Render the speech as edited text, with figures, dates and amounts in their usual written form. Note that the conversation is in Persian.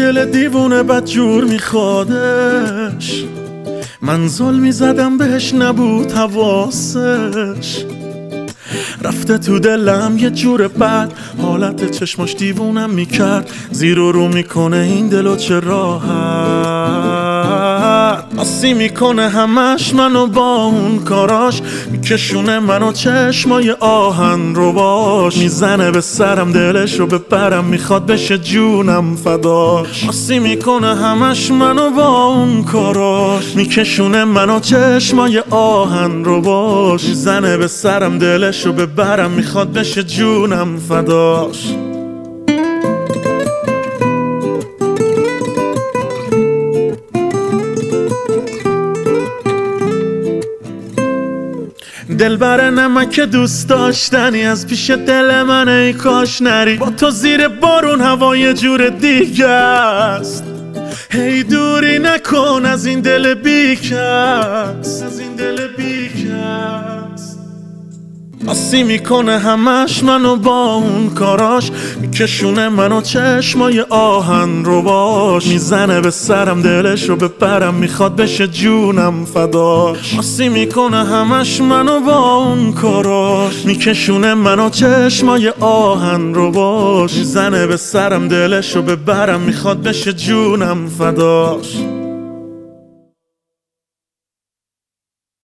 دل دیوونه بدجور میخوادش، من زل میزدم بهش نبود حواسش. رفته تو دلم یه جور بد، حالت چشماش دیوونم میکرد. زیر و رو میکنه این دلو چه راحت، آسی میکنه همش منو با اون کاراش. میکشونه منو چشمای آهن رو باش، میزنه به سرم دلش رو ببرم، میخواد بشه جونم فداش. آسی میکنه همش منو با اون کاراش، میکشونه منو چشمای آهن رو باش. میزنه به سرم دلش رو ببرم، میخواد بشه جونم فداش. دلبر نمک دوست داشتنی از پیش دل من، ای کاش نری. با تو زیر بارون هوا یه جور دیگه است. هی دوری نکن از این دل بیکس، از این دل بیکس. آسی میکنه همش منو با اون کاراش، میکشونه منو چشمای آهن رو باش. میزنه به سرم دلش رو ببرم، میخواد بشه جونم فداش. آسی میکنه همش منو با اون کاراش، میکشونه منو چشمای آهن رو باش. میزنه به سرم دلش رو ببرم، میخواد بشه جونم فداش.